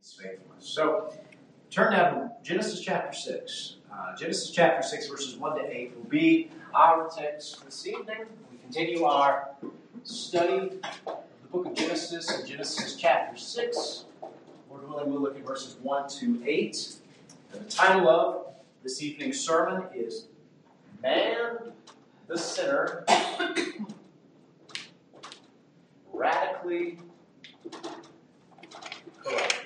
His faithfulness. So, turn now to Genesis chapter 6. Genesis chapter 6, verses 1 to 8 will be our text this evening. We continue our study of the book of Genesis in Genesis chapter 6. Lord willing, we'll look at verses 1 to 8. And the title of this evening's sermon is Man the Sinner Radically Corrupt.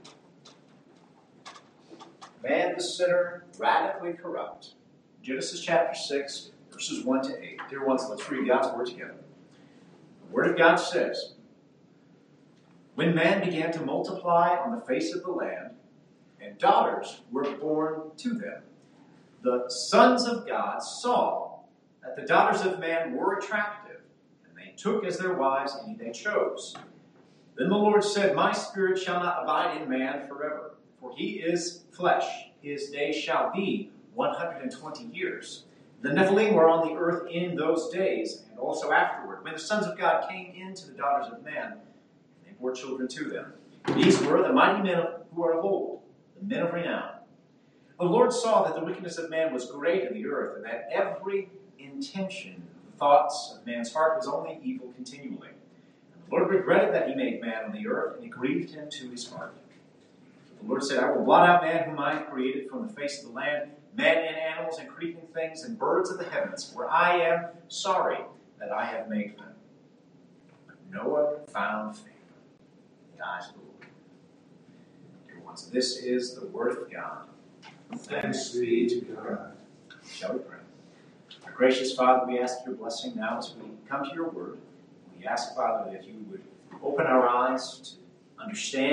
Man the sinner, radically corrupt. Genesis chapter 6, verses 1 to 8. Dear ones, let's read God's word together. The word of God says, When man began to multiply on the face of the land, and daughters were born to them, the sons of God saw that the daughters of man were attractive, and they took as their wives any they chose. Then the Lord said, My spirit shall not abide in man forever, for he is flesh. His days shall be 120 years. The Nephilim were on the earth in those days, and also afterward, when the sons of God came into the daughters of man, and they bore children to them. These were the mighty men who are of old, the men of renown. The Lord saw that the wickedness of man was great in the earth, and that every intention of the thoughts of man's heart was only evil continually. And the Lord regretted that he made man on the earth, and it grieved him to his heart. The Lord said, I will blot out man whom I have created from the face of the land, men and animals and creeping things and birds of the heavens, for I am sorry that I have made them. But Noah found favor in the eyes of the Lord. Dear ones, this is the word of God. Thanks be to God. Shall we pray? Our gracious Father, we ask your blessing now as we come to your word. We ask, Father, that you would open our eyes to understand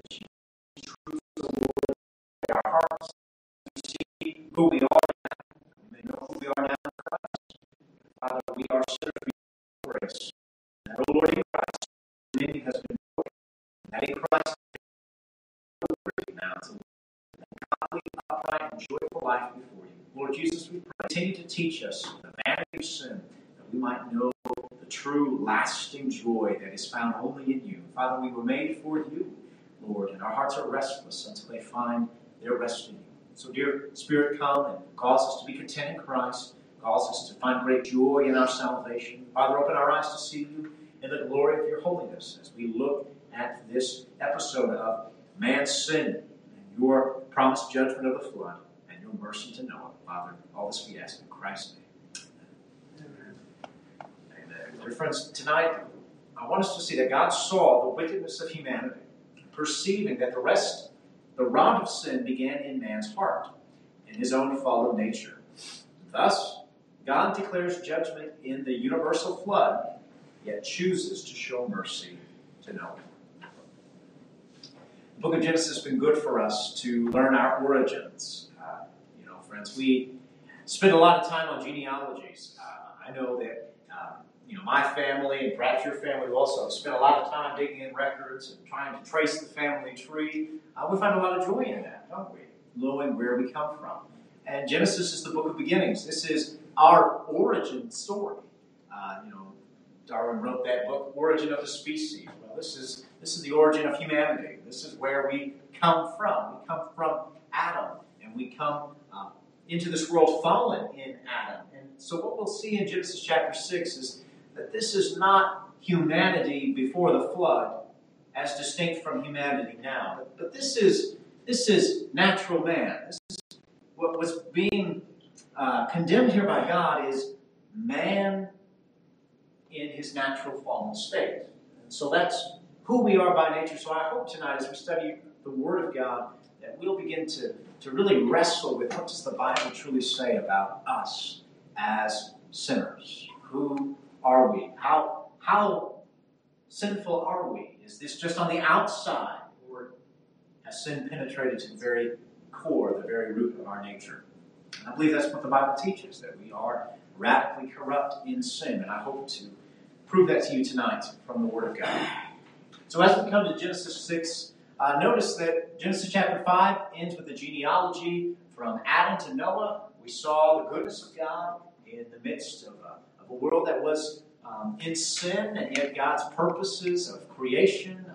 our hearts, to see who we are now. We may know who we are now in Christ. Father, we are sinners of grace. And, O Lord, in Christ, many has been broken. That in Christ, now to live a godly, upright, and joyful life before you. Lord Jesus, we pray, continue to teach us the vanity of sin, that we might know the true, lasting joy that is found only in you. Father, we were made for you, Lord, and our hearts are restless until they find their rest in you. So, dear Spirit, come and cause us to be content in Christ, cause us to find great joy in our salvation. Father, open our eyes to see you in the glory of your holiness as we look at this episode of man's sin and your promised judgment of the flood and your mercy to Noah. Father, all this we ask in Christ's name. Amen. Amen. Dear friends, tonight I want us to see that God saw the wickedness of humanity, perceiving that the rot of sin began in man's heart, in his own fallen nature. Thus, God declares judgment in the universal flood, yet chooses to show mercy to Noah. The book of Genesis has been good for us to learn our origins. Friends, we spend a lot of time on genealogies. I know that my family and perhaps your family also spend a lot of time digging in records and trying to trace the family tree. We find a lot of joy in that, don't we? Knowing where we come from. And Genesis is the book of beginnings. This is our origin story. Darwin wrote that book, Origin of the Species. Well, this is the origin of humanity. This is where we come from. We come from Adam, and we come into this world fallen in Adam. And so what we'll see in Genesis chapter 6 is that this is not humanity before the flood as distinct from humanity now. But this is natural man. This is what was being condemned here by God is man in his natural fallen state. And so that's who we are by nature. So I hope tonight as we study the Word of God that we'll begin to really wrestle with what does the Bible truly say about us as sinners. Who are we? How sinful are we? Is this just on the outside, or has sin penetrated to the very core, the very root of our nature? And I believe that's what the Bible teaches, that we are radically corrupt in sin, and I hope to prove that to you tonight from the Word of God. So as we come to Genesis 6, notice that Genesis chapter 5 ends with the genealogy from Adam to Noah. We saw the goodness of God in the midst of a world that was in sin, and yet God's purposes of creation,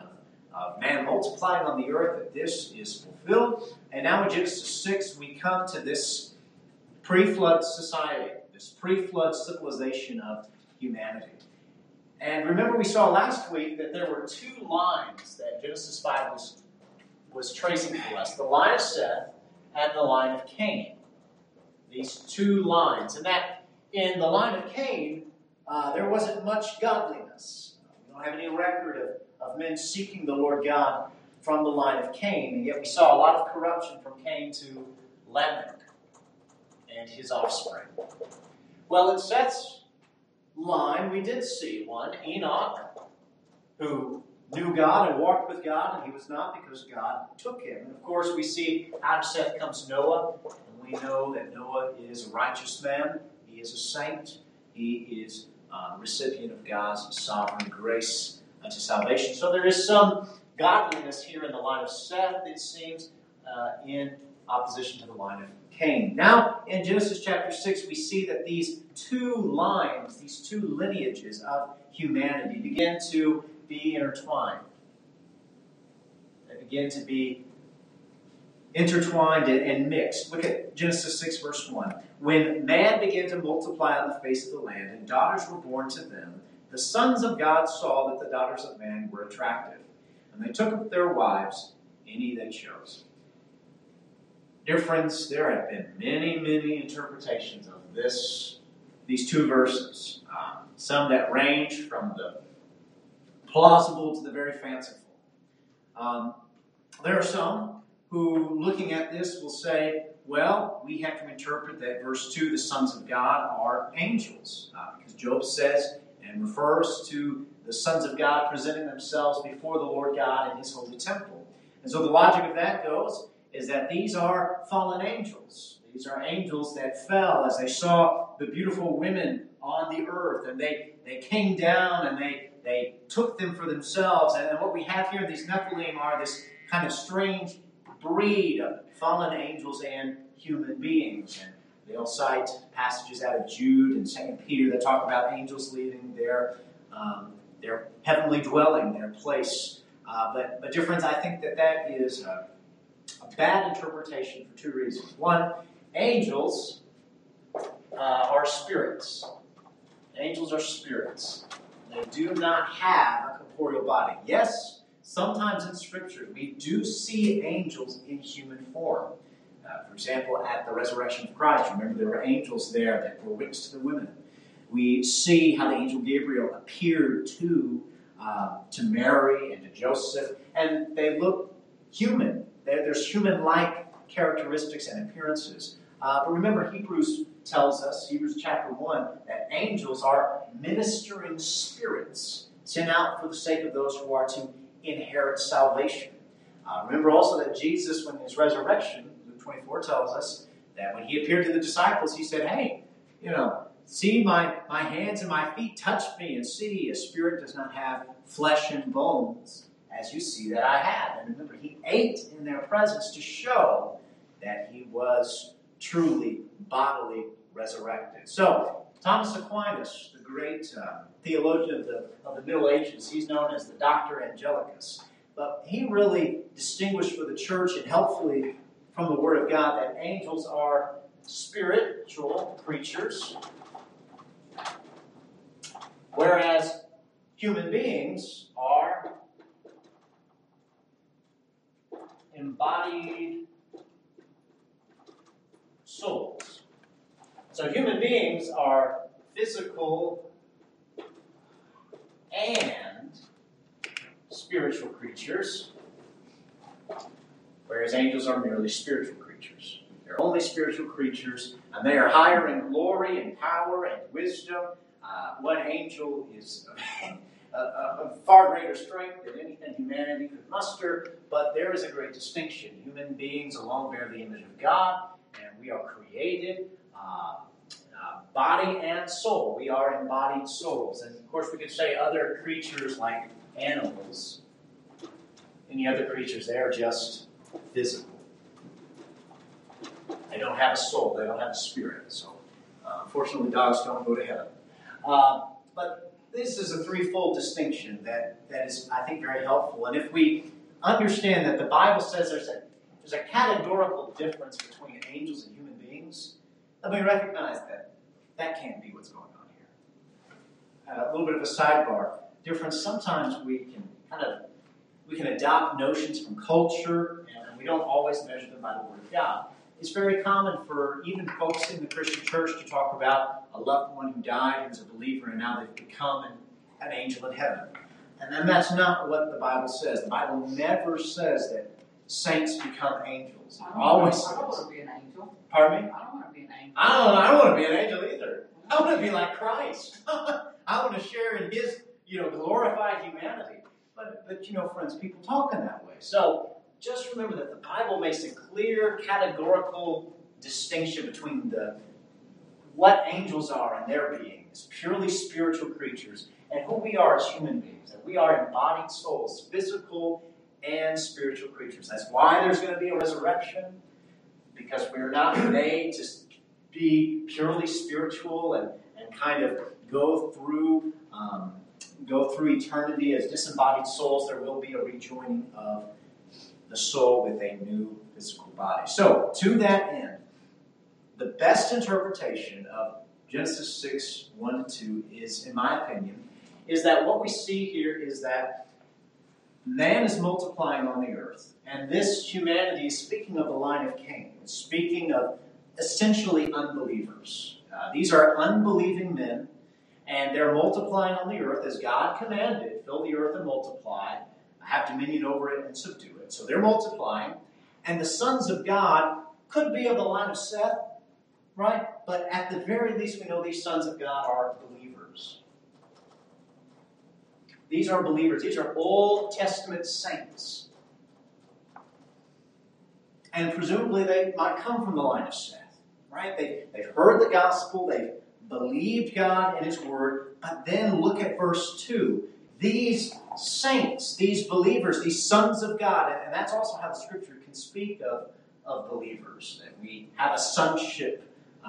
of man multiplying on the earth, that this is fulfilled. And now in Genesis 6, we come to this pre-flood society, this pre-flood civilization of humanity. And remember, we saw last week that there were two lines that Genesis 5 was tracing for us. The line of Seth and the line of Cain. These two lines. And that in the line of Cain, there wasn't much godliness. We don't have any record of men seeking the Lord God from the line of Cain. And yet we saw a lot of corruption from Cain to Lamech and his offspring. Well, in Seth's line, we did see one, Enoch, who knew God and walked with God, and he was not because God took him. And of course, we see out of Seth comes Noah, and we know that Noah is a righteous man. He is a saint. He is a recipient of God's sovereign grace unto salvation. So there is some godliness here in the line of Seth, it seems, in opposition to the line of Cain. Now, in Genesis chapter 6, we see that these two lines, these two lineages of humanity begin to be intertwined. They begin to be intertwined and mixed. Look at Genesis 6, verse 1. When man began to multiply on the face of the land, and daughters were born to them, the sons of God saw that the daughters of man were attractive, and they took of their wives any they chose. Dear friends, there have been many, many interpretations of these two verses. Some that range from the plausible to the very fanciful. There are some who, looking at this, will say, well, we have to interpret that verse 2, the sons of God are angels. Because Job says and refers to the sons of God presenting themselves before the Lord God in his holy temple. And so the logic of that goes is that these are fallen angels. These are angels that fell as they saw the beautiful women on the earth, and they came down and they took them for themselves. And what we have here, these Nephilim, are this kind of strange breed of fallen angels and human beings. And they'll cite passages out of Jude and 2 Peter that talk about angels leaving their heavenly dwelling, their place. But dear friends, I think that is a bad interpretation for two reasons. One, angels are spirits. Angels are spirits. They do not have a corporeal body. Yes, sometimes in Scripture we do see angels in human form. For example, at the resurrection of Christ, remember there were angels there that were witness to the women. We see how the angel Gabriel appeared to Mary and to Joseph, and they look human. There's human-like characteristics and appearances. But remember, Hebrews tells us, Hebrews chapter 1, that angels are ministering spirits sent out for the sake of those who are to inherit salvation. Remember also that Jesus, when his resurrection, Luke 24 tells us that when he appeared to the disciples, he said, hey, see my hands and my feet, touch me and see. A spirit does not have flesh and bones, as you see that I have. And remember, he ate in their presence to show that he was truly bodily resurrected. So, Thomas Aquinas, the great theologian of the Middle Ages, he's known as the Doctor Angelicus. But he really distinguished for the church and helpfully from the Word of God that angels are spiritual creatures, whereas human beings are embodied souls. So human beings are physical and spiritual creatures, whereas angels are merely spiritual creatures. They're only spiritual creatures, and they are higher in glory and power and wisdom. One angel is of far greater strength than anything humanity could muster, but there is a great distinction. Human beings alone bear the image of God, and we are created body and soul. We are embodied souls. And of course we could say other creatures like animals, any other creatures, they are just physical. They don't have a soul. They don't have a spirit. So unfortunately dogs don't go to heaven. But this is a threefold distinction that is, I think, very helpful. And if we understand that the Bible says there's a categorical difference between angels and human beings, then we recognize that can't be what's going on here. A little bit of a sidebar difference. Sometimes we can adopt notions from culture, and we don't always measure them by the Word of God. It's very common for even folks in the Christian church to talk about a loved one who died, who's a believer, and now they've become an angel in heaven. And then that's not what the Bible says. The Bible never says that saints become angels. It always says. I don't want to be an angel. Pardon me? I don't want to be an angel. I don't want to be an angel either. I want to be like Christ. I want to share in His, glorified humanity. But friends, people talk in that way. So just remember that the Bible makes a clear categorical distinction between what angels are and their being as purely spiritual creatures and who we are as human beings. That we are embodied souls, physical and spiritual creatures. That's why there's going to be a resurrection, because we're not made to be purely spiritual and kind of go through eternity as disembodied souls. There will be a rejoining of the soul with a new physical body. So, to that end, the best interpretation of Genesis 6, 1-2 is, in my opinion, is that what we see here is that man is multiplying on the earth, and this humanity is speaking of the line of Cain. It's speaking of essentially unbelievers. These are unbelieving men, and they're multiplying on the earth as God commanded, fill the earth and multiply, have dominion over it and subdue it. So they're multiplying, and the sons of God could be of the line of Seth, right? But at the very least, we know these sons of God are believers. These are believers. These are Old Testament saints. And presumably they might come from the line of Seth, right? They've heard the gospel, they've believed God and His Word, but then look at verse 2. These saints, these believers, these sons of God, and that's also how the Scripture can speak of believers, that we have a sonship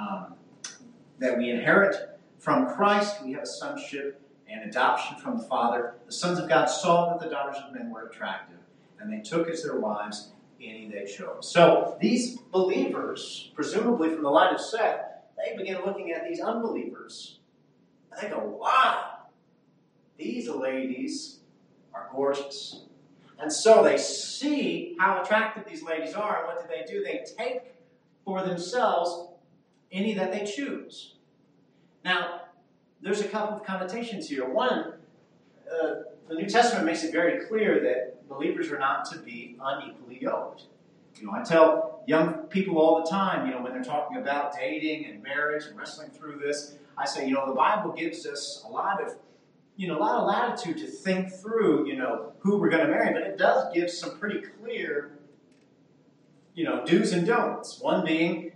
that we inherit from Christ. We have a sonship and adoption from the Father. The sons of God saw that the daughters of men were attractive, and they took as their wives any they chose. So these believers, presumably from the line of Seth, they begin looking at these unbelievers. And they go, wow, these ladies are gorgeous. And so they see how attractive these ladies are, and what do? They take for themselves any that they choose. Now, there's a couple of connotations here. One, the New Testament makes it very clear that believers are not to be unequally yoked. I tell young people all the time, when they're talking about dating and marriage and wrestling through this, I say, the Bible gives us a lot of latitude to think through, who we're going to marry, but it does give some pretty clear, do's and don'ts. One being,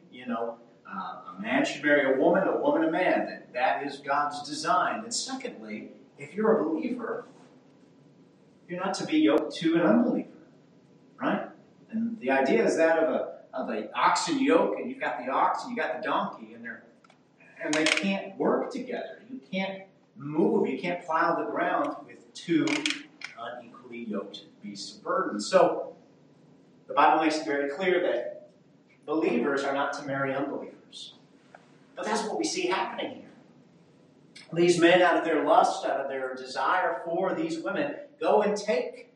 a man should marry a woman a man. That is God's design. And secondly, if you're a believer, you're not to be yoked to an unbeliever, right? And the idea is that of an oxen yoke, and you've got the ox and you got the donkey, and they can't work together. You can't move, you can't plow the ground with two unequally yoked beasts of burden. So the Bible makes it very clear that believers are not to marry unbelievers. But that's what we see happening here. These men, out of their lust, out of their desire for these women, go and take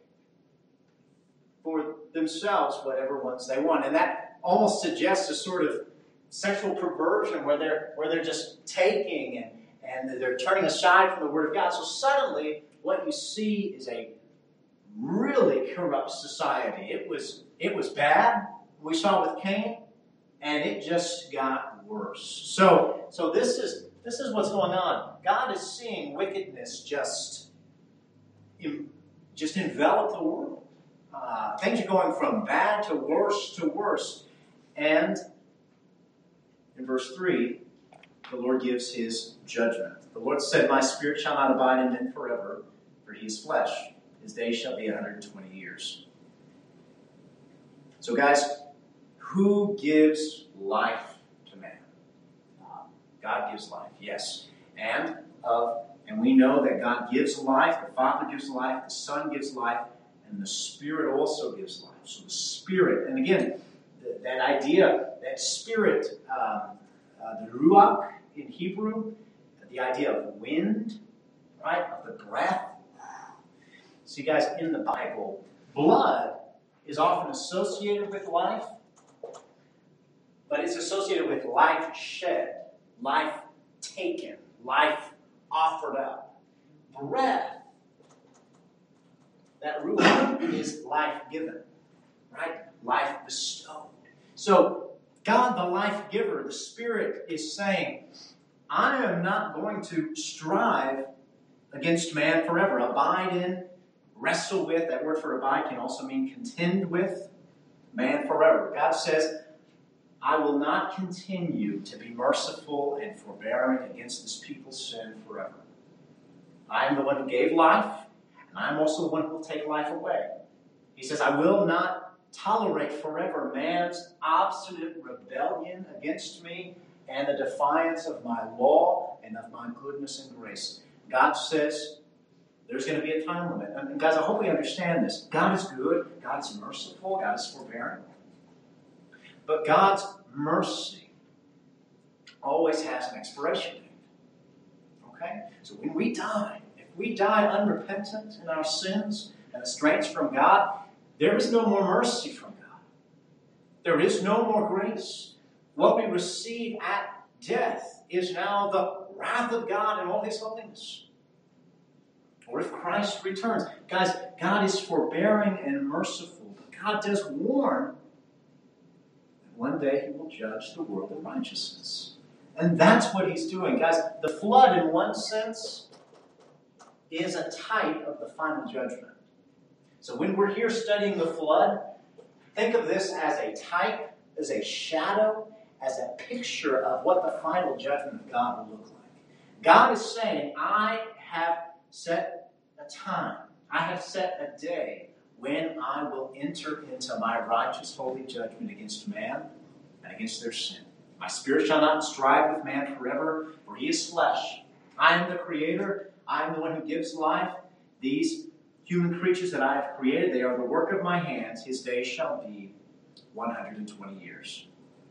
for themselves whatever ones they want. And that almost suggests a sort of sexual perversion where they're just taking and they're turning aside from the Word of God. So suddenly, what you see is a really corrupt society. It was bad, we saw with Cain, and it just got worse. So this is what's going on. God is seeing wickedness just envelop the world. Things are going from bad to worse. And in verse 3, the Lord gives His judgment. The Lord said, "My spirit shall not abide in men forever, for he is flesh. His days shall be 120 years." So guys, who gives life to man? God gives life, yes. And of And we know that God gives life, the Father gives life, the Son gives life, and the Spirit also gives life. So the Spirit, and again, that idea, that Spirit, the Ruach in Hebrew, the idea of wind, right, of the breath. See, guys, in the Bible, blood is often associated with life, but it's associated with life shed, life taken, life offered up. Breath, that ruach, is life given, right? Life bestowed. So, God, the life giver, the Spirit, is saying, I am not going to strive against man forever. Abide in, wrestle with. That word for abide can also mean contend with man forever. God says, I will not continue to be merciful and forbearing against this people's sin forever. I am the one who gave life, and I am also the one who will take life away. He says, I will not tolerate forever man's obstinate rebellion against me and the defiance of my law and of my goodness and grace. God says there's going to be a time limit. And guys, I hope we understand this. God is good. God is merciful. God is forbearing. But God's mercy always has an expiration date. Okay? So when we die, if we die unrepentant in our sins and estranged from God, there is no more mercy from God. There is no more grace. What we receive at death is now the wrath of God in all His holiness. Or if Christ returns. Guys, God is forbearing and merciful, but God does warn that one day He will judge the world in righteousness. And that's what He's doing. Guys, the flood, in one sense, is a type of the final judgment. So when we're here studying the flood, think of this as a type, as a shadow, as a picture of what the final judgment of God will look like. God is saying, I have set a time, I have set a day when I will enter into my righteous, holy judgment against man and against their sin. My spirit shall not strive with man forever, for he is flesh. I am the creator. I am the one who gives life. These human creatures that I have created, they are the work of my hands. His days shall be 120 years.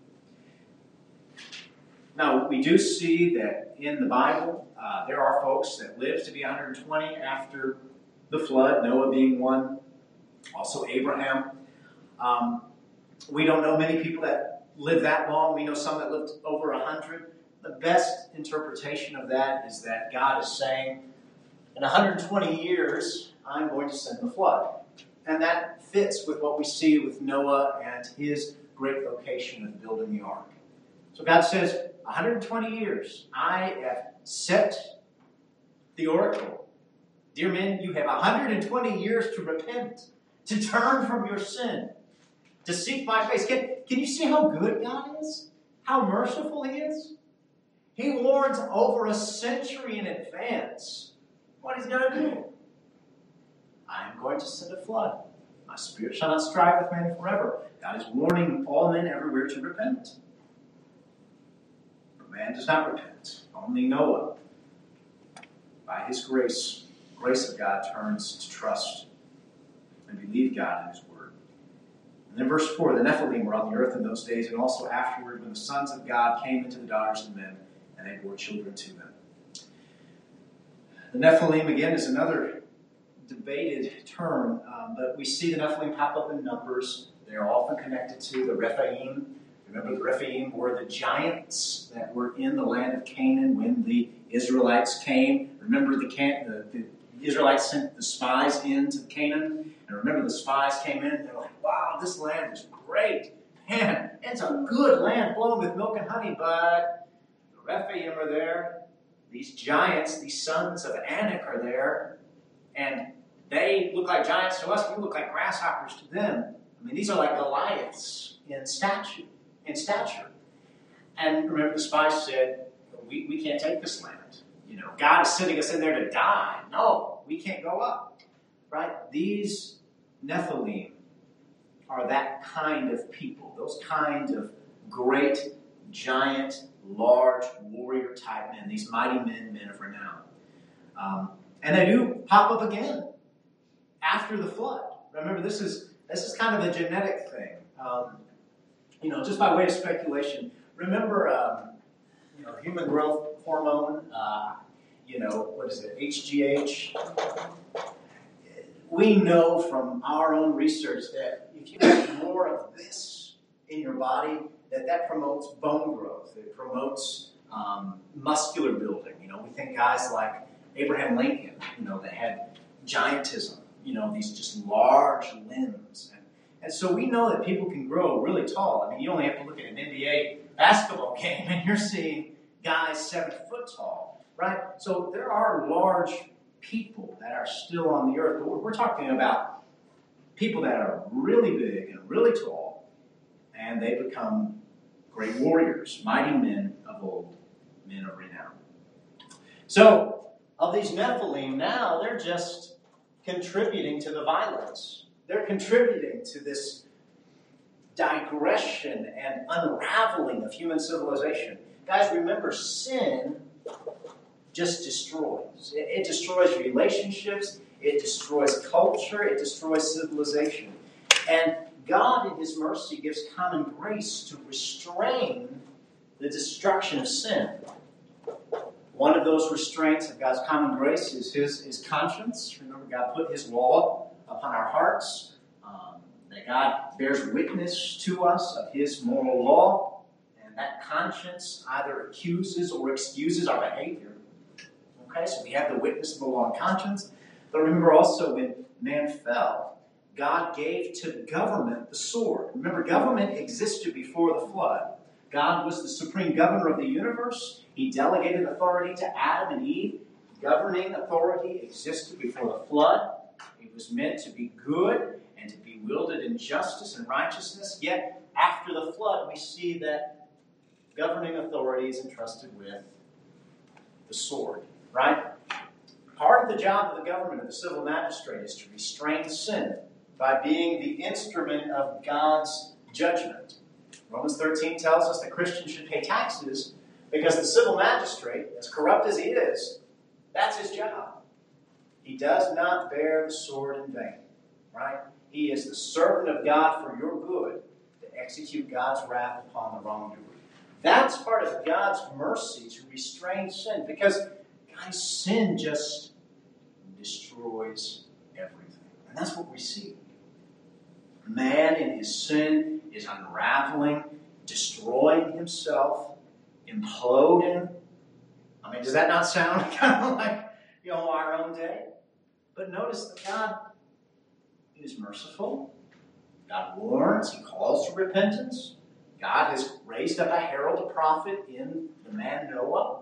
Now, we do see that in the Bible, there are folks that lived to be 120 after the flood, Noah being one, also Abraham. We don't know many people that lived that long. We know some that lived over 100. The best interpretation of that is that God is saying, in 120 years, I'm going to send the flood. And that fits with what we see with Noah and his great vocation of building the ark. So God says, 120 years, I have set the oracle. Dear men, you have 120 years to repent, to turn from your sin, to seek my face. Can you see how good God is? How merciful He is? He warns over a century in advance what He's going to do. I am going to send a flood. My spirit shall not strive with man forever. God is warning all men everywhere to repent. But man does not repent. Only Noah, by his grace of God, turns to trust and believe God in His word. And then verse 4, the Nephilim were on the earth in those days, and also afterward when the sons of God came into the daughters of men, and they bore children to them. The Nephilim, again, is another debated term, but we see the Nephilim pop up in Numbers. They are often connected to the Rephaim. Remember, the Rephaim were the giants that were in the land of Canaan when the Israelites came. Remember, the Israelites sent the spies into Canaan. And remember, the spies came in and they're like, wow, this land is great. Man, it's a good land flowing with milk and honey. But the Rephaim are there. These giants, these sons of Anak are there. And they look like giants to us. We look like grasshoppers to them. I mean, these are like Goliaths in stature. And remember, the spies said, we can't take this land. God is sending us in there to die. No, we can't go up. Right? These Nephilim are that kind of people. Those kind of great, giant, large, warrior-type men. These mighty men of renown. And they do pop up again after the flood. Remember, this is kind of a genetic thing. Just by way of speculation, remember, human growth hormone, what is it, HGH? We know from our own research that if you have more of this in your body, that promotes bone growth. It promotes muscular building. We think guys like Abraham Lincoln, that had giantism, these just large limbs. And so we know that people can grow really tall. I mean, you only have to look at an NBA basketball game and you're seeing guys 7 foot tall, right? So there are large people that are still on the earth. But we're talking about people that are really big and really tall, and they become great warriors, mighty men of old, men of renown. So, of these Nephilim, now they're just contributing to the violence. They're contributing to this digression and unraveling of human civilization. Guys, remember, sin just destroys. It destroys relationships, it destroys culture, it destroys civilization. And God, in His mercy, gives common grace to restrain the destruction of sin. One of those restraints of God's common grace is His conscience. Remember, God put His law upon our hearts, that God bears witness to us of His moral law, and that conscience either accuses or excuses our behavior. Okay, so we have the witness of the law and conscience. But remember also, when man fell, God gave to government the sword. Remember, government existed before the flood. God was the supreme governor of the universe. He delegated authority to Adam and Eve. Governing authority existed before the flood. It was meant to be good and to be wielded in justice and righteousness. Yet, after the flood, we see that governing authority is entrusted with the sword, right? Part of the job of the government, of the civil magistrate, is to restrain sin by being the instrument of God's judgment. Romans 13 tells us that Christians should pay taxes because the civil magistrate, as corrupt as he is, that's his job. He does not bear the sword in vain, right? He is the servant of God for your good to execute God's wrath upon the wrongdoer. That's part of God's mercy to restrain sin because, guys, sin just destroys everything. And that's what we see. Man in his sin is unraveling, destroying himself, imploding. I mean, does that not sound kind of like, our own day? But notice that God is merciful. God warns. He calls to repentance. God has raised up a herald, a prophet in the man Noah.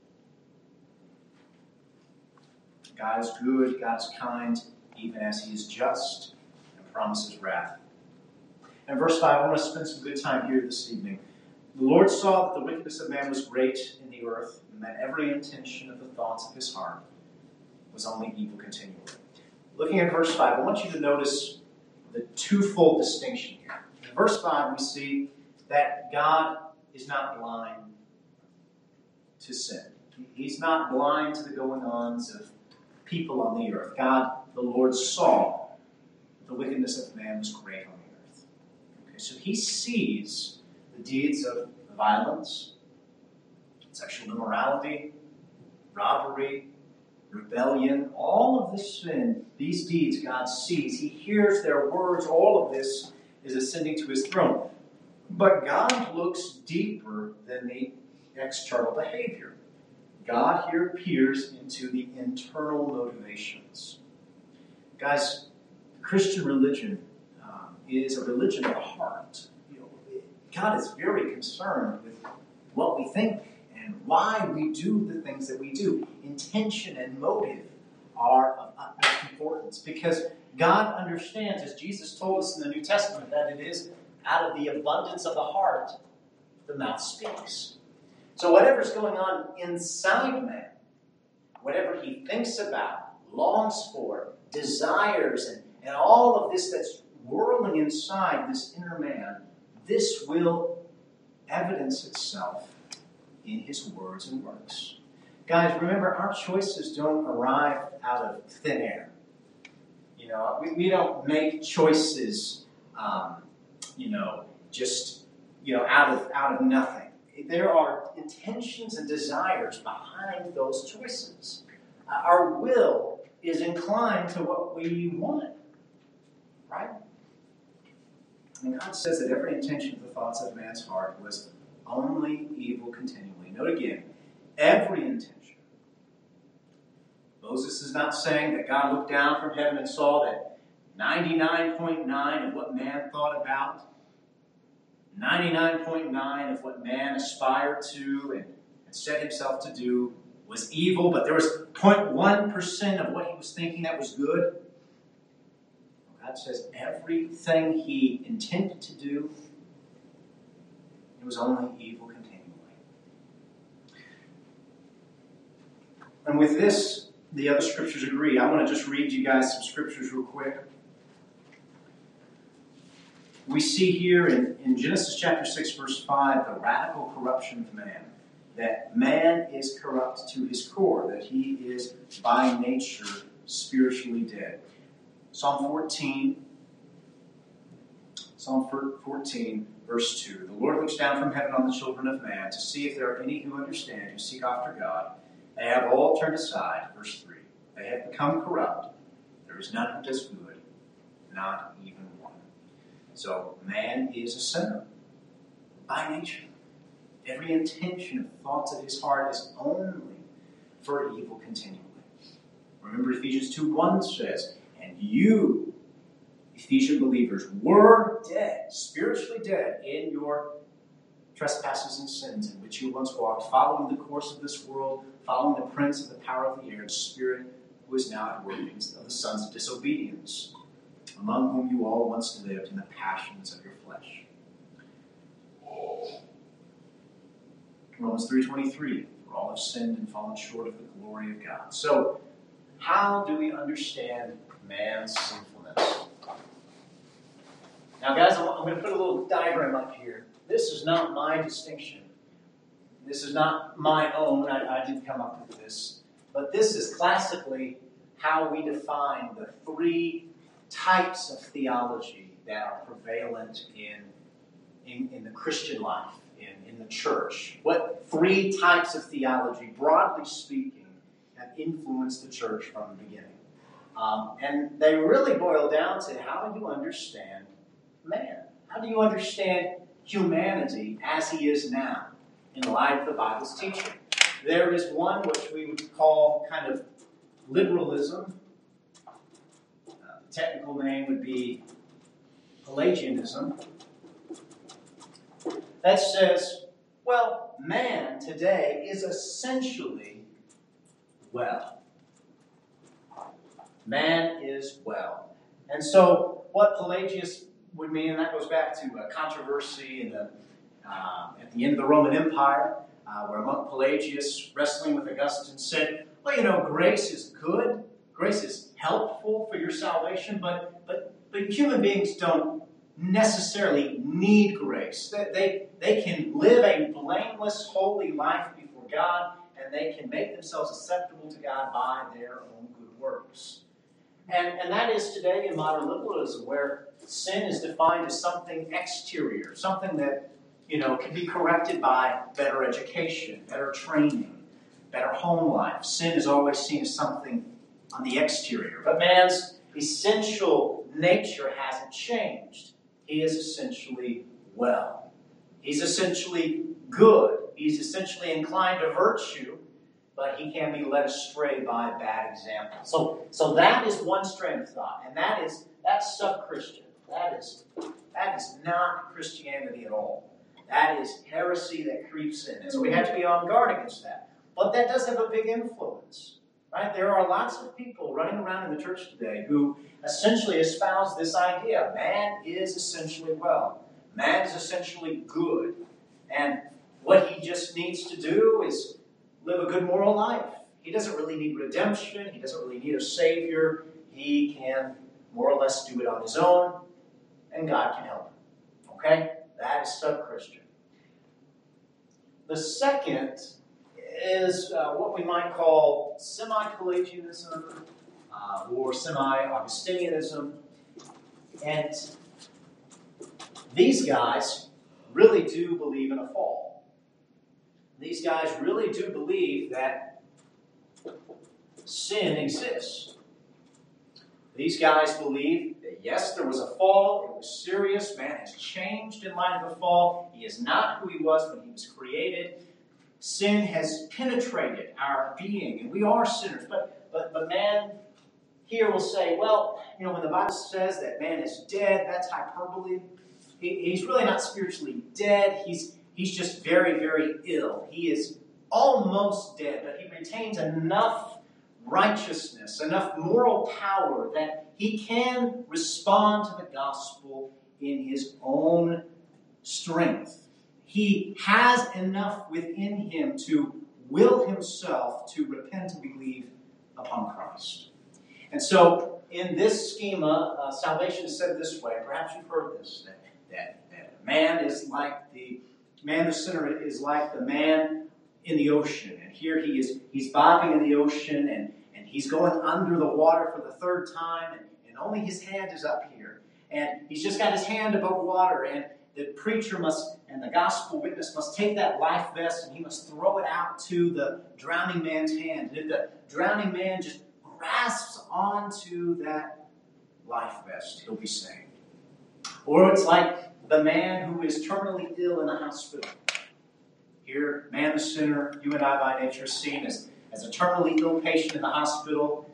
God is good. God is kind, even as He is just and promises wrath. And verse 5, I want to spend some good time here this evening. The Lord saw that the wickedness of man was great in the earth, and that every intention of the thoughts of his heart was only evil continually. Looking at verse 5, I want you to notice the twofold distinction here. In verse 5, we see that God is not blind to sin. He's not blind to the going-ons of people on the earth. God, the Lord, saw the wickedness of man was great on the earth. Okay, so He sees the deeds of violence, sexual immorality, robbery, rebellion, all of this sin, these deeds God sees. He hears their words. All of this is ascending to His throne. But God looks deeper than the external behavior. God here peers into the internal motivations. Guys, Christian religion is a religion of the heart. God is very concerned with what we think and why we do the things that we do. Intention and motive are of utmost importance because God understands, as Jesus told us in the New Testament, that it is out of the abundance of the heart the mouth speaks. So whatever's going on inside man, whatever he thinks about, longs for, desires, and all of this that's whirling inside this inner man, this will evidence itself in his words and works. Guys, remember, our choices don't arrive out of thin air. We don't make choices, just, out of nothing. There are intentions and desires behind those choices. Our will is inclined to what we want, right? And God says that every intention of the thoughts of man's heart was only evil continually. Note again, every intention. Moses is not saying that God looked down from heaven and saw that 99.9 of what man thought about, 99.9 of what man aspired to and set himself to do was evil, but there was 0.1% of what he was thinking that was good. God says everything he intended to do, it was only evil continually. And with this, the other scriptures agree. I want to just read you guys some scriptures real quick. We see here in Genesis chapter 6, verse 5, the radical corruption of man. That man is corrupt to his core, that he is by nature spiritually dead. Psalm 14, verse 2. The Lord looks down from heaven on the children of man to see if there are any who understand, who seek after God. They have all turned aside. Verse 3. They have become corrupt. There is none who does good, not even one. So man is a sinner by nature. Every intention of thoughts of his heart is only for evil continually. Remember Ephesians 2:1 says, and you, Ephesian believers, were dead, spiritually dead in your trespasses and sins in which you once walked, following the course of this world, following the prince of the power of the air, the spirit who is now at work in of the sons of disobedience, among whom you all once lived in the passions of your flesh. Romans 3:23, for all have sinned and fallen short of the glory of God. So, how do we understand man's sinfulness? Now, guys, I'm going to put a little diagram up here. This is not my distinction. This is not my own. I didn't come up with this. But this is classically how we define the three types of theology that are prevalent in the Christian life, in the church. What three types of theology, broadly speaking, have influenced the church from the beginning? And they really boil down to how do you understand man? How do you understand humanity as he is now in light of the Bible's teaching? There is one which we would call kind of liberalism. The technical name would be Pelagianism. That says, well, man today is essentially well. Man is well. And so what Pelagius would mean, and that goes back to a controversy at the end of the Roman Empire, where monk Pelagius, wrestling with Augustine, said, well, grace is good, grace is helpful for your salvation, but human beings don't necessarily need grace. They can live a blameless, holy life before God, and they can make themselves acceptable to God by their own good works. And that is today in modern liberalism, where sin is defined as something exterior, something that, can be corrected by better education, better training, better home life. Sin is always seen as something on the exterior. But man's essential nature hasn't changed. He is essentially well. He's essentially good. He's essentially inclined to virtue, but he can be led astray by bad examples. So that is one strand of thought, and that's sub-Christian. That is not Christianity at all. That is heresy that creeps in. And so we have to be on guard against that. But that does have a big influence. Right? There are lots of people running around in the church today who essentially espouse this idea. Man is essentially well. Man is essentially good. And what he just needs to do is live a good moral life. He doesn't really need redemption. He doesn't really need a Savior. He can more or less do it on his own, and God can help him. Okay? That is sub-Christian. The second, is what we might call semi-Pelagianism or semi-Augustinianism. And these guys really do believe in a fall. These guys really do believe that sin exists. These guys believe that yes, there was a fall, it was serious, man has changed in light of the fall, he is not who he was when he was created. Sin has penetrated our being, and we are sinners. But man here will say, well, when the Bible says that man is dead, that's hyperbole. He's really not spiritually dead. He's just very, very ill. He is almost dead, but he retains enough righteousness, enough moral power that he can respond to the gospel in his own strength. He has enough within him to will himself to repent and believe upon Christ. And so, in this schema, salvation is said this way. Perhaps you've heard this, that man is like the sinner is like the man in the ocean. And here he's bobbing in the ocean, and he's going under the water for the third time, and only his hand is up here. And he's just got his hand above water, and the preacher and the gospel witness must take that life vest and he must throw it out to the drowning man's hand. And if the drowning man just grasps onto that life vest, he'll be saved. Or it's like the man who is terminally ill in the hospital. Here, man the sinner, you and I by nature, are seen as a terminally ill patient in the hospital.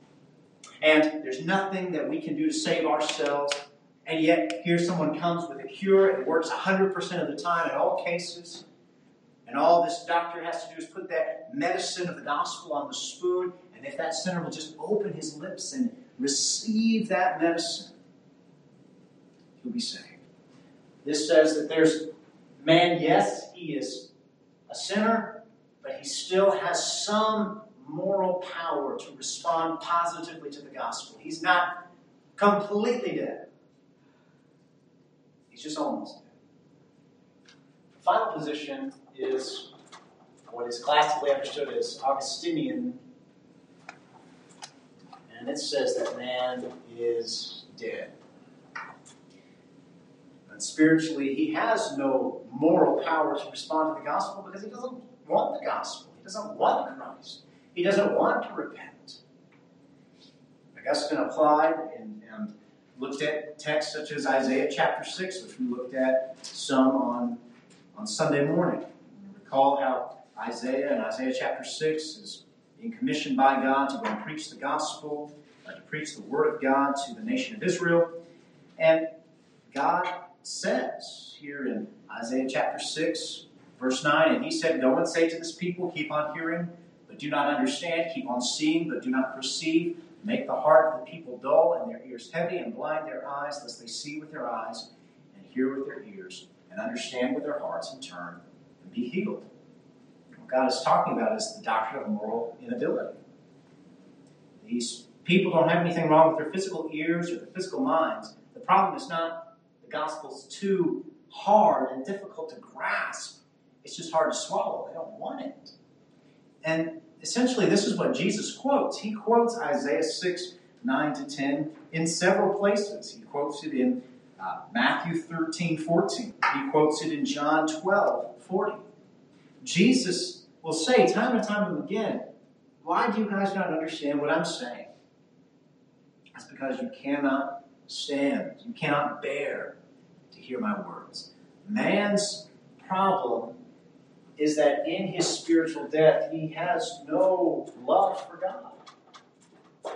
And there's nothing that we can do to save ourselves. And yet, here someone comes with a cure. It works 100% of the time in all cases. And all this doctor has to do is put that medicine of the gospel on the spoon. And if that sinner will just open his lips and receive that medicine, he'll be saved. This says that there's man, yes, he is a sinner, but he still has some moral power to respond positively to the gospel. He's not completely dead. He's just almost dead. The final position is what is classically understood as Augustinian, and it says that man is dead. And spiritually, he has no moral power to respond to the gospel because he doesn't want the gospel. He doesn't want Christ. He doesn't want to repent. Augustine applied and looked at texts such as Isaiah chapter 6, which we looked at some on Sunday morning. Recall how Isaiah in Isaiah chapter 6 is being commissioned by God to go and preach the gospel, to preach the word of God to the nation of Israel. And God says here in Isaiah chapter 6, verse 9, and he said, "Go and say to this people, keep on hearing, but do not understand, keep on seeing, but do not perceive. Make the heart of the people dull and their ears heavy and blind their eyes, lest they see with their eyes and hear with their ears and understand with their hearts and turn and be healed." What God is talking about is the doctrine of moral inability. These people don't have anything wrong with their physical ears or their physical minds. The problem is not the gospel's too hard and difficult to grasp. It's just hard to swallow. They don't want it. And essentially, this is what Jesus quotes. He quotes Isaiah 6, 9 to 10 in several places. He quotes it in Matthew 13, 14. He quotes it in John 12, 40. Jesus will say time and time again, why do you guys not understand what I'm saying? That's because you cannot stand. You cannot bear to hear my words. Man's problem is that in his spiritual death, he has no love for God.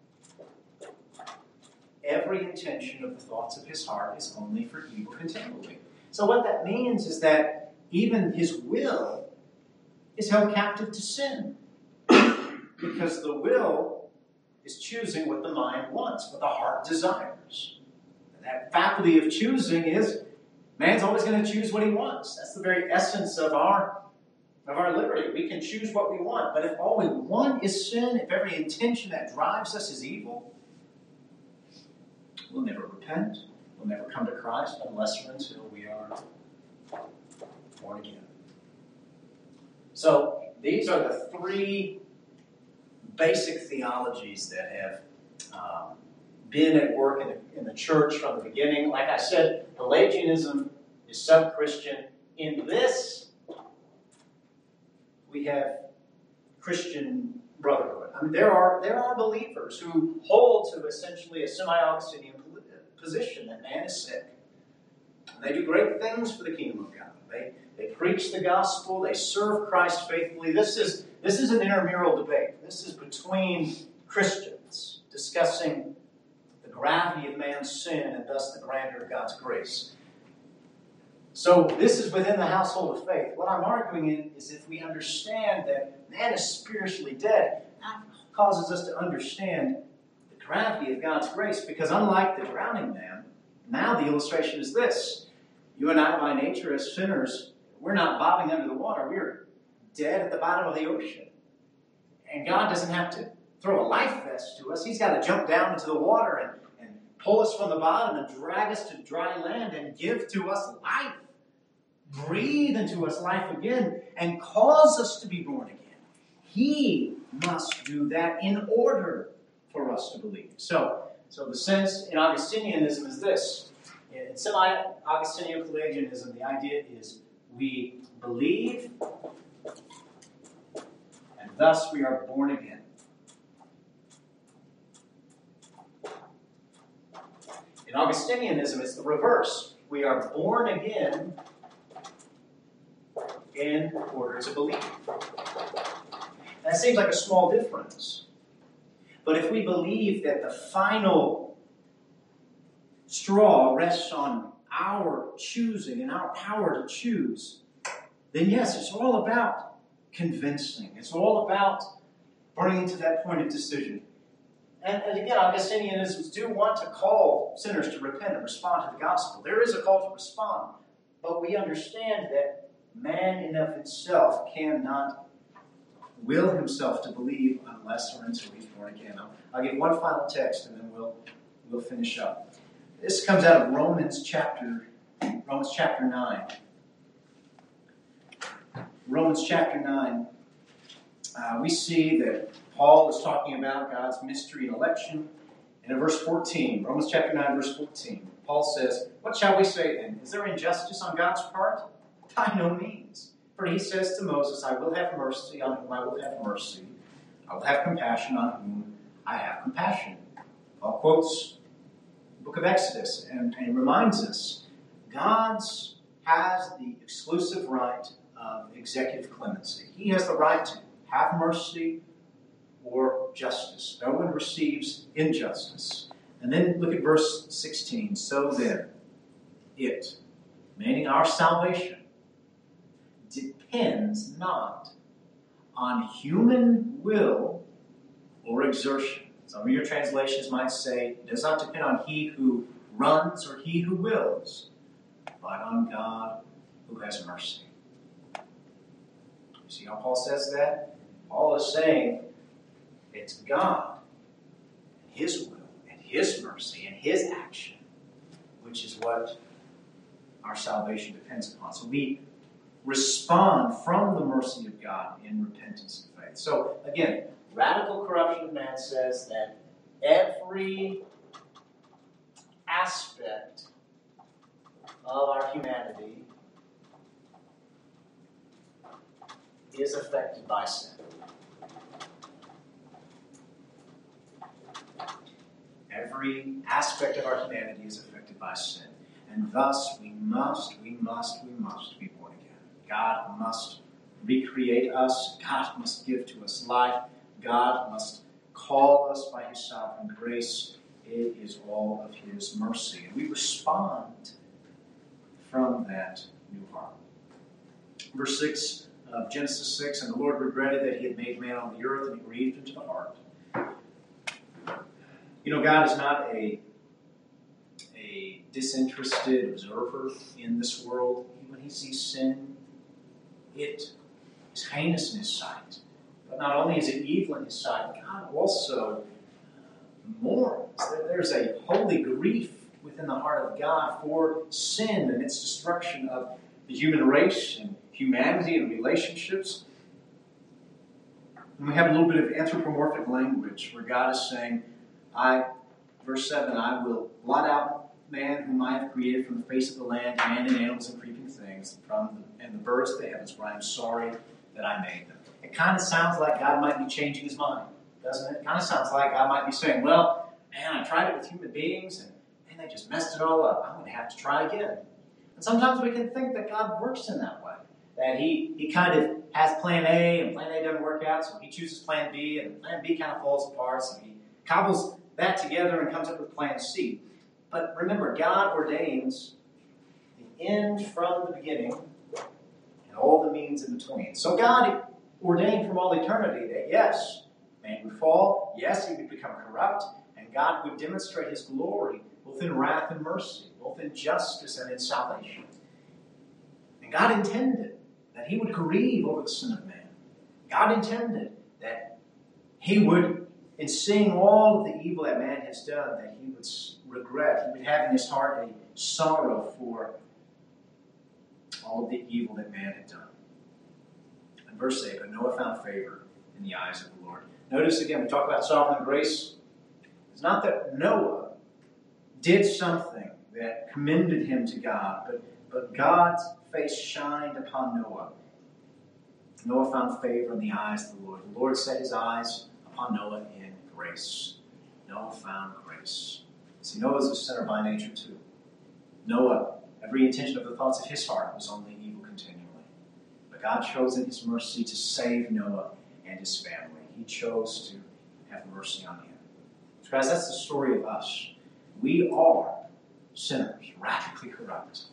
Every intention of the thoughts of his heart is only for evil continually. So what that means is that even his will is held captive to sin. Because the will is choosing what the mind wants, what the heart desires. And that faculty of choosing is man's always going to choose what he wants. That's the very essence of our liberty. We can choose what we want. But if all we want is sin, if every intention that drives us is evil, we'll never repent. We'll never come to Christ unless or until we are born again. So, These are the three basic theologies that have been at work in the church from the beginning. Like I said, Pelagianism is sub-Christian. In this, we have Christian brotherhood. I mean, there are believers who hold to essentially a semi-Augustinian position that man is sick. And they do great things for the kingdom of God. They preach the gospel. They serve Christ faithfully. This is an intramural debate. This is between Christians discussing the gravity of man's sin and thus the grandeur of God's grace. So this is within the household of faith. What I'm arguing is if we understand that man is spiritually dead, that causes us to understand the gravity of God's grace, because unlike the drowning man, now the illustration is this. You and I, by nature, as sinners, we're not bobbing under the water. We're dead at the bottom of the ocean. And God doesn't have to throw a life vest to us. He's got to jump down into the water and pull us from the bottom and drag us to dry land and give to us life. Breathe into us life again and cause us to be born again. He must do that in order for us to believe. So the sense in Augustinianism is this. In semi-Augustinian Pelagianism, the idea is we believe and thus we are born again. In Augustinianism, it's the reverse. We are born again in order to believe. That seems like a small difference. But if we believe that the final straw rests on our choosing and our power to choose, then yes, it's all about convincing. It's all about bringing to that point of decision. And again, Augustinians do want to call sinners to repent and respond to the gospel. There is a call to respond. But we understand that man in of himself cannot will himself to believe unless or until he's born again. I'll give one final text and then we'll finish up. This comes out of Romans chapter 9. Romans chapter 9. We see that Paul is talking about God's mystery and election. And in verse 14, Romans chapter 9, verse 14, Paul says, "What shall we say then? Is there injustice on God's part? By no means. For he says to Moses, I will have mercy on whom I will have mercy. I will have compassion on whom I have compassion." Paul quotes the book of Exodus and reminds us God has the exclusive right of executive clemency. He has the right to have mercy or justice. No one receives injustice. And then look at verse 16. So then, it, meaning our salvation, depends not on human will or exertion. Some of your translations might say, it does not depend on he who runs or he who wills, but on God who has mercy. You see how Paul says that? Paul is saying it's God and his will and his mercy and his action, which is what our salvation depends upon. So we respond from the mercy of God in repentance and faith. So again, radical corruption of man says that every aspect of our humanity is affected by sin. Every aspect of our humanity is affected by sin. And thus we must be born again. God must recreate us. God must give to us life. God must call us by his sovereign grace. It is all of his mercy. And we respond from that new heart. Verse 6 of Genesis 6, and the Lord regretted that he had made man on the earth, and it grieved him to the heart. You know, God is not a disinterested observer in this world. When he sees sin, it is heinous in his sight. But not only is it evil in his sight, God also mourns. There's a holy grief within the heart of God for sin and its destruction of the human race and humanity and relationships. And we have a little bit of anthropomorphic language where God is saying, verse 7, I will blot out man whom I have created from the face of the land, man and animals and creeping things, and the birds of the heavens, for I am sorry that I made them. It kind of sounds like God might be changing his mind, doesn't it? It kind of sounds like God might be saying, well, man, I tried it with human beings, and they just messed it all up. I'm going to have to try again. And sometimes we can think that God works in that way, that he kind of has plan A, and plan A doesn't work out, so he chooses plan B, and plan B kind of falls apart, so he cobbles that together and comes up with plan C. But remember, God ordains the end from the beginning and all the means in between. So God ordained from all eternity that, yes, man would fall, yes, he would become corrupt, and God would demonstrate his glory both in wrath and mercy, both in justice and in salvation. And God intended that he would grieve over the sin of man. God intended that he would, in seeing all of the evil that man has done, that he would regret, he would have in his heart a sorrow for all of the evil that man had done. In verse 8, but Noah found favor in the eyes of the Lord. Notice again, we talk about sovereign grace. It's not that Noah did something that commended him to God, but God's face shined upon Noah. Noah found favor in the eyes of the Lord. The Lord set his eyes upon Noah in grace. Noah found grace. See, Noah is a sinner by nature too. Noah, every intention of the thoughts of his heart was only evil continually. But God chose in his mercy to save Noah and his family. He chose to have mercy on him. So guys, that's the story of us. We are sinners, radically corrupt.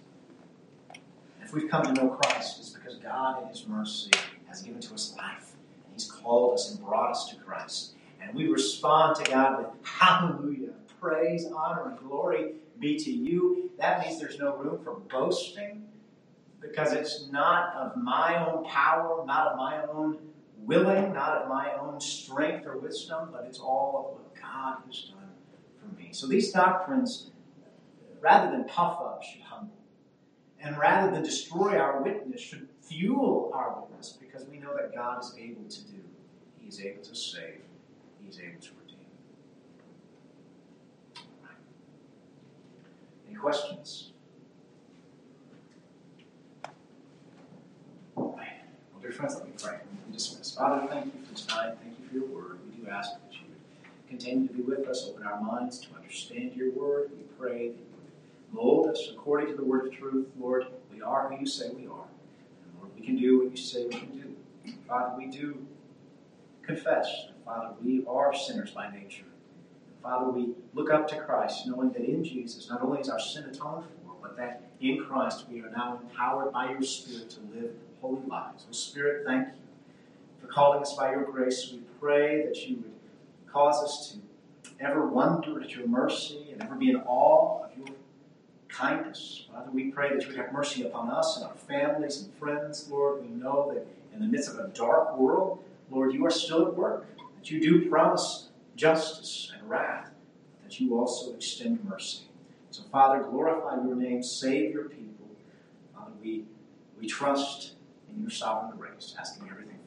If we've come to know Christ, it's because God in his mercy has given to us life. And he's called us and brought us to Christ. And we respond to God with hallelujah, praise, honor, and glory be to you. That means there's no room for boasting, because it's not of my own power, not of my own willing, not of my own strength or wisdom, but it's all of what God has done for me. So these doctrines, rather than puff up, should humble. And rather than destroy our witness, should fuel our witness, because we know that God is able to do. He is able to save. He is able to redeem. All right. Any questions? All right. Well, dear friends, let me pray. We dismiss. Father, thank you for tonight. Thank you for your word. We do ask that you would continue to be with us, open our minds to understand your word. We pray that you would mold us according to the word of truth. Lord, we are who you say we are. And Lord, we can do what you say we can do. Father, we do confess that, Father, we are sinners by nature. And Father, we look up to Christ, knowing that in Jesus, not only is our sin atoned for, but that in Christ we are now empowered by your Spirit to live holy lives. So, Spirit, thank you for calling us by your grace. We pray that you would cause us to ever wonder at your mercy and ever be in awe of your kindness. Father, we pray that you would have mercy upon us and our families and friends. Lord, we know that in the midst of a dark world, Lord, you are still at work, that you do promise justice and wrath, that you also extend mercy. So, Father, glorify your name, save your people. Father, we trust in your sovereign grace, asking everything